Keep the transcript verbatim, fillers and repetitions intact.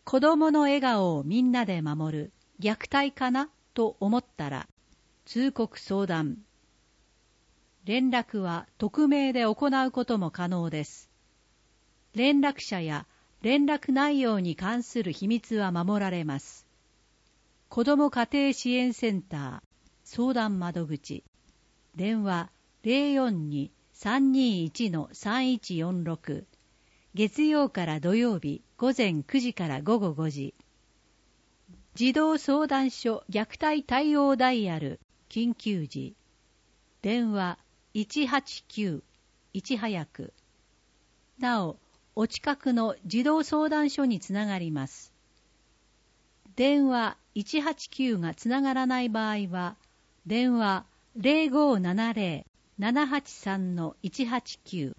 子供の笑顔をみんなで守る虐待かなと思ったら、通告相談。連絡は匿名で行うことも可能です。連絡者や連絡内容に関する秘密は守られます。子ども家庭支援センター相談窓口、電話 ゼロよんに さんにいち さんいちよんろく、月曜から土曜日午前くじから午後ごじ。児童相談所虐待対応ダイヤル緊急時、電話いちはちきゅう、いち早く。なお、お近くの児童相談所につながります。電話いちはちきゅうがつながらない場合は、電話 ゼロごーななゼロ ななはちさんのいちはちきゅう